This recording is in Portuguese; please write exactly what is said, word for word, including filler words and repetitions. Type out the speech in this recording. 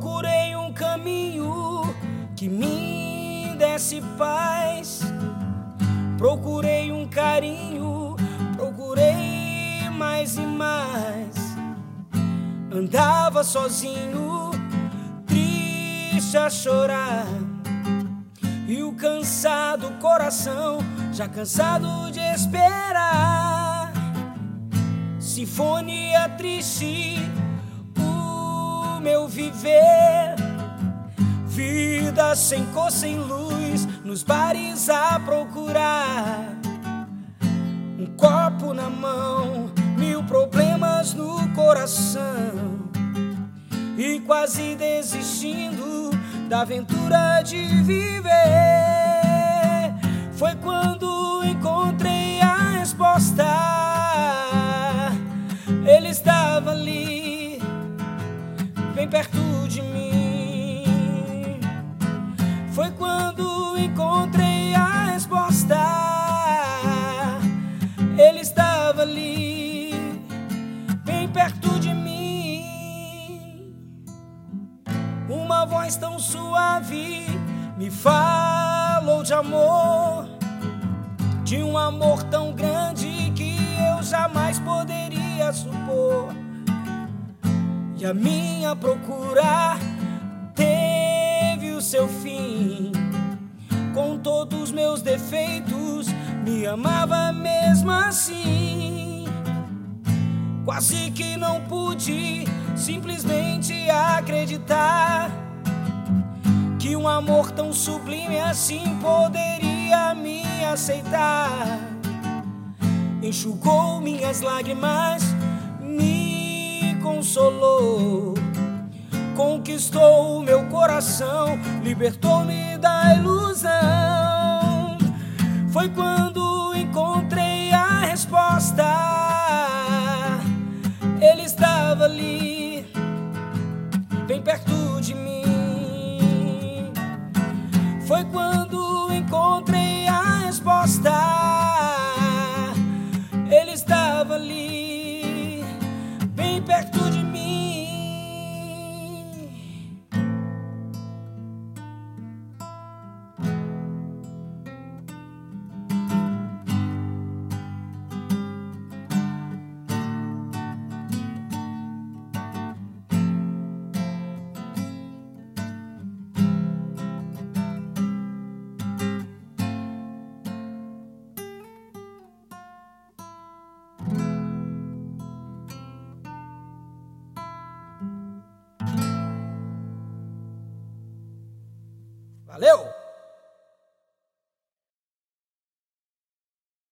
Procurei um caminho que me desse paz. Procurei um carinho, procurei mais e mais. Andava sozinho, triste a chorar, e o cansado coração, já cansado de esperar. Sinfonia triste, o meu viver. Vida sem cor, sem luz, nos bares a procurar. Um copo na mão, mil problemas no coração, e quase desistindo da aventura de viver. Foi quando encontrei a resposta. Ele estava ali, bem perto de mim. Foi quando encontrei a resposta. Ele estava ali, bem perto de mim. Uma voz tão suave me falou de amor, de um amor tão grande que eu jamais poderia supor. E a minha procura teve o seu fim. Com todos os meus defeitos, me amava mesmo assim. Quase que não pude simplesmente acreditar que um amor tão sublime assim poderia me aceitar. Enxugou minhas lágrimas, me consolou, conquistou o meu coração, libertou-me da ilusão. Foi quando encontrei a resposta. Ele estava ali, bem perto de mim. Foi quando encontrei a resposta. Ele estava ali, bem perto de mim. Valeu!